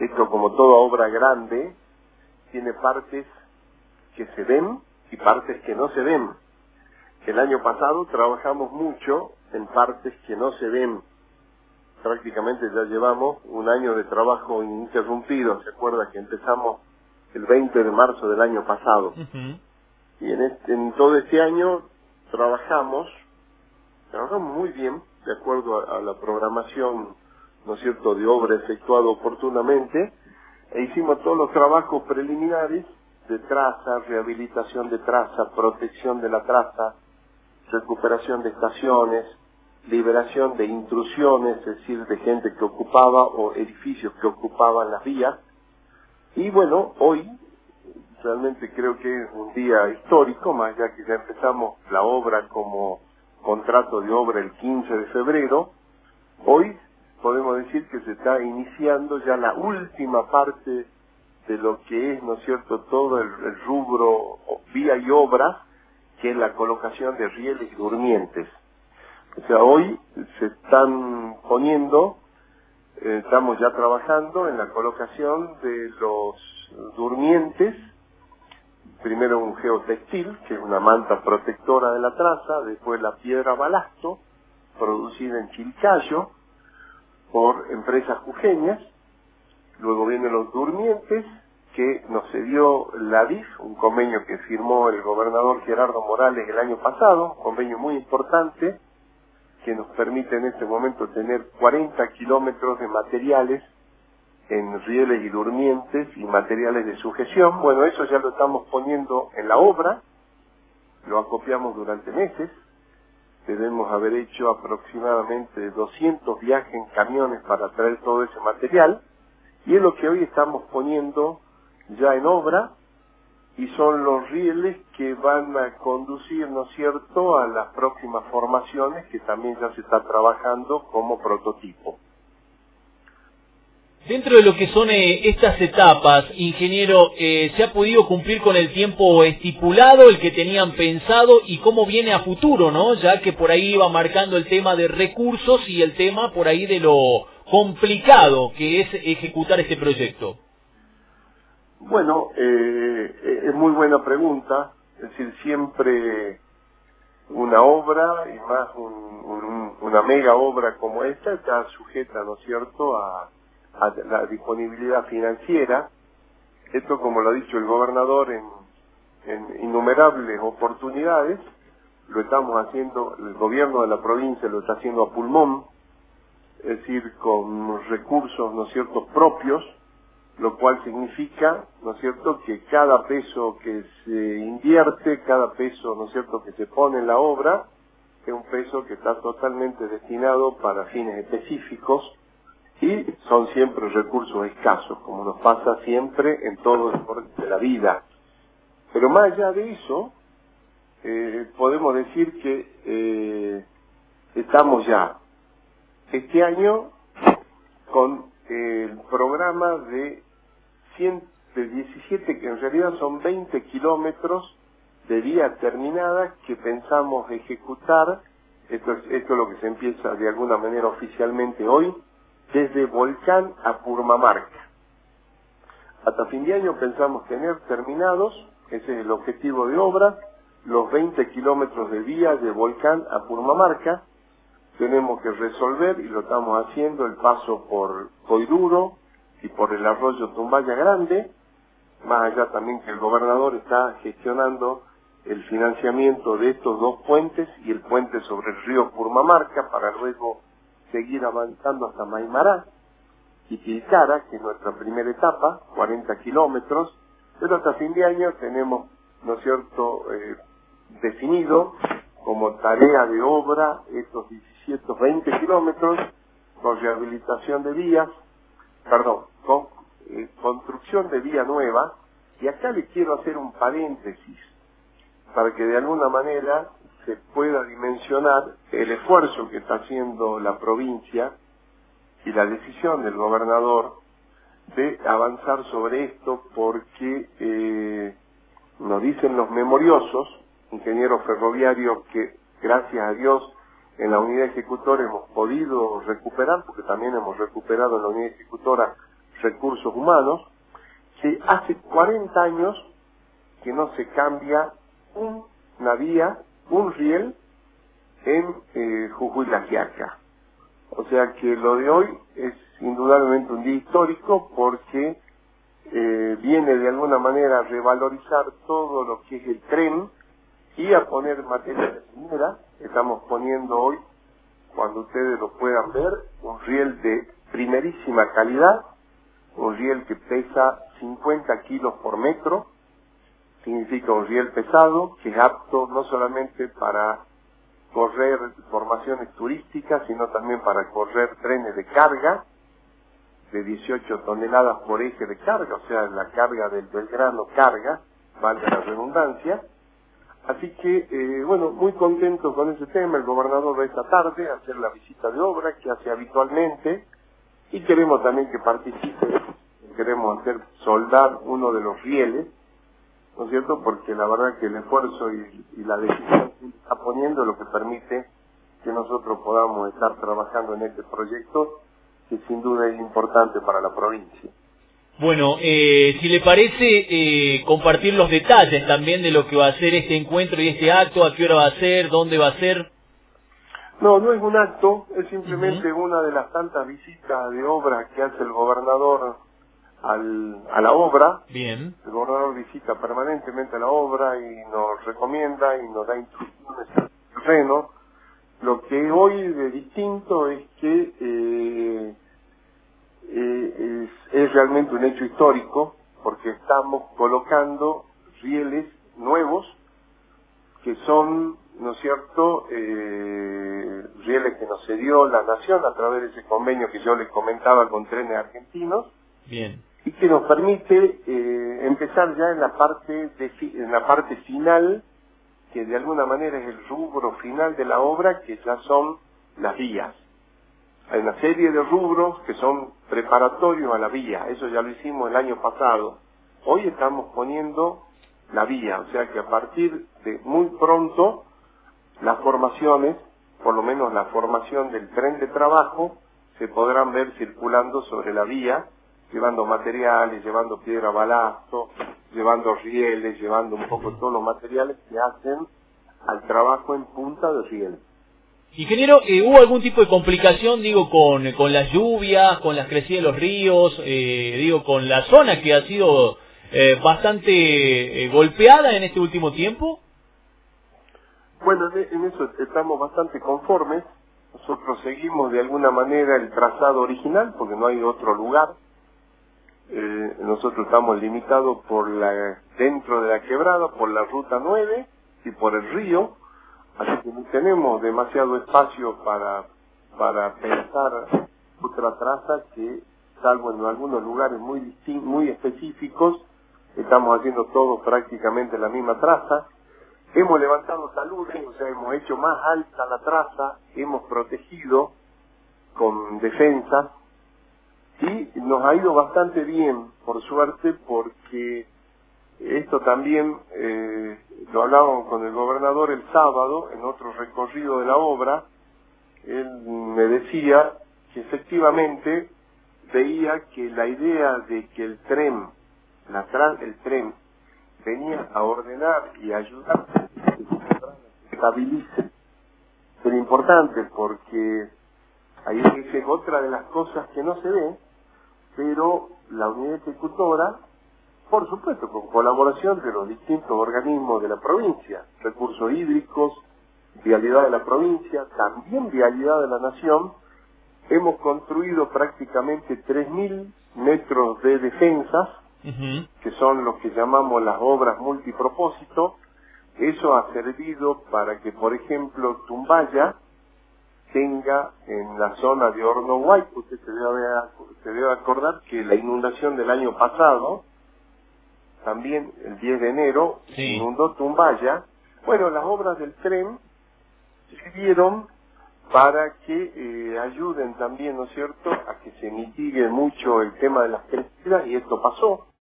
Esto, como toda obra grande, tiene partes que se ven y partes que no se ven. El año pasado trabajamos mucho en partes que no se ven. Prácticamente ya llevamos un año de trabajo ininterrumpido. ¿Se acuerda que empezamos el 20 de marzo del año pasado? Y en todo este año trabajamos muy bien, de acuerdo a la programación, ¿no es cierto?, de obra efectuada oportunamente, e hicimos todos los trabajos preliminares de traza, rehabilitación de traza, protección de la traza, recuperación de estaciones, liberación de intrusiones, es decir, de gente que ocupaba o edificios que ocupaban las vías. Y bueno, hoy realmente creo que es un día histórico, más ya que ya empezamos la obra como contrato de obra el 15 de febrero, hoy podemos decir que se está iniciando ya la última parte de lo que es, ¿no es cierto?, todo el rubro vía y obra, que es la colocación de rieles y durmientes. O sea, hoy se están poniendo, estamos ya trabajando en la colocación de los durmientes, primero un geotextil, que es una manta protectora de la traza, después la piedra balasto, producida en Chilcayo por empresas jujeñas, luego vienen los durmientes, que nos cedió la DIF, un convenio que firmó el gobernador Gerardo Morales el año pasado, un convenio muy importante, que nos permite en este momento tener 40 kilómetros de materiales en rieles y durmientes y materiales de sujeción. Bueno, eso ya lo estamos poniendo en la obra, lo acopiamos durante meses, debemos haber hecho aproximadamente 200 viajes en camiones para traer todo ese material, y es lo que hoy estamos poniendo ya en obra, y son los rieles que van a conducir, ¿no es cierto?, a las próximas formaciones, que también ya se está trabajando como prototipo. Dentro de lo que son estas etapas, ingeniero, ¿se ha podido cumplir con el tiempo estipulado, el que tenían pensado, y cómo viene a futuro, ¿no? Ya que por ahí iba marcando el tema de recursos y el tema por ahí de lo complicado que es ejecutar este proyecto. Bueno, es muy buena pregunta. Es decir, siempre una obra, y más una mega obra como esta, está sujeta, ¿no es cierto?, a la disponibilidad financiera. Esto, como lo ha dicho el gobernador en innumerables oportunidades, lo estamos haciendo, el gobierno de la provincia lo está haciendo a pulmón, es decir, con recursos, ¿no es cierto?, propios, lo cual significa, ¿no es cierto?, que cada peso que se invierte, cada peso, ¿no es cierto?, que se pone en la obra, es un peso que está totalmente destinado para fines específicos, y son siempre recursos escasos, como nos pasa siempre en todo el deporte de la vida. Pero más allá de eso, podemos decir que estamos ya este año con el programa de 17, que en realidad son 20 kilómetros de vía terminada que pensamos ejecutar. Esto es lo que se empieza de alguna manera oficialmente hoy, desde Volcán a Purmamarca. Hasta fin de año pensamos tener terminados, ese es el objetivo de obra, los 20 kilómetros de vía de Volcán a Purmamarca. Tenemos que resolver, y lo estamos haciendo, el paso por Coiruro y por el arroyo Tumbaya Grande, más allá también que el gobernador está gestionando el financiamiento de estos dos puentes y el puente sobre el río Purmamarca, para luego seguir avanzando hasta Maimará y Tilcara, que es nuestra primera etapa, 40 kilómetros, pero hasta fin de año tenemos, ¿no es cierto?, definido como tarea de obra estos 20 kilómetros con rehabilitación de vías, con construcción de vía nueva. Y acá le quiero hacer un paréntesis para que de alguna manera se pueda dimensionar el esfuerzo que está haciendo la provincia y la decisión del gobernador de avanzar sobre esto, porque nos dicen los memoriosos, ingenieros ferroviarios, que gracias a Dios en la unidad ejecutora hemos podido recuperar, porque también hemos recuperado en la unidad ejecutora recursos humanos, que hace 40 años que no se cambia una vía, un riel en Jujuy La Quiaca. O sea que lo de hoy es indudablemente un día histórico porque viene de alguna manera a revalorizar todo lo que es el tren y a poner materia de primera. Estamos poniendo hoy, cuando ustedes lo puedan ver, un riel de primerísima calidad, un riel que pesa 50 kilos por metro, significa un riel pesado que es apto no solamente para correr formaciones turísticas, sino también para correr trenes de carga de 18 toneladas por eje de carga, o sea, la carga del Belgrano carga, valga la redundancia. Así que, bueno, muy contento con ese tema. El gobernador va esta tarde a hacer la visita de obra que hace habitualmente y queremos también que participe, queremos hacer soldar uno de los rieles, ¿no es cierto? Porque la verdad que el esfuerzo y la decisión que está poniendo es lo que permite que nosotros podamos estar trabajando en este proyecto que sin duda es importante para la provincia. Bueno, si le parece, compartir los detalles también de lo que va a ser este encuentro y este acto, a qué hora va a ser, dónde va a ser. No, no es un acto, es simplemente una de las tantas visitas de obra que hace el gobernador a la obra. Bien. El gobernador visita permanentemente la obra y nos recomienda y nos da instrucciones al terreno. Lo que hoy de distinto es que es realmente un hecho histórico porque estamos colocando rieles nuevos que son, ¿no es cierto?, rieles que nos cedió la Nación a través de ese convenio que yo les comentaba con Trenes Argentinos. Bien. Y que nos permite empezar ya en la parte final, que de alguna manera es el rubro final de la obra, que ya son las vías. Hay una serie de rubros que son preparatorios a la vía, eso ya lo hicimos el año pasado. Hoy estamos poniendo la vía, o sea que a partir de muy pronto las formaciones, por lo menos la formación del tren de trabajo, se podrán ver circulando sobre la vía, llevando materiales, llevando piedra balasto, llevando rieles, llevando un poco todos los materiales que hacen al trabajo en punta de riel. Ingeniero, ¿hubo algún tipo de complicación, digo, con las lluvias, con las crecidas de los ríos, digo, con la zona que ha sido bastante golpeada en este último tiempo? Bueno, en eso estamos bastante conformes. Nosotros seguimos de alguna manera el trazado original, porque no hay otro lugar. Nosotros estamos limitados dentro de la quebrada, por la ruta 9 y por el río, así que no tenemos demasiado espacio para pensar otra traza que, salvo en algunos lugares muy específicos, estamos haciendo todo prácticamente la misma traza. Hemos levantado taludes, o sea, hemos hecho más alta la traza, hemos protegido con defensas, y nos ha ido bastante bien, por suerte, porque esto también lo hablábamos con el gobernador el sábado, en otro recorrido de la obra. Él me decía que efectivamente veía que la idea de que el tren venía a ordenar y ayudar a que se estabilice, era importante porque ahí es otra de las cosas que no se ve, pero la unidad ejecutora, por supuesto, con colaboración de los distintos organismos de la provincia, recursos hídricos, vialidad de la provincia, también vialidad de la nación, hemos construido prácticamente 3.000 metros de defensas, que son lo que llamamos las obras multipropósito. Eso ha servido para que, por ejemplo, Tumbaya tenga en la zona de Horno Guay, usted se debe acordar que la inundación del año pasado, también el 10 de enero, inundó Tumbaya. Bueno, las obras del tren sirvieron para que ayuden también, ¿no es cierto?, a que se mitigue mucho el tema de las crecidas, y esto pasó.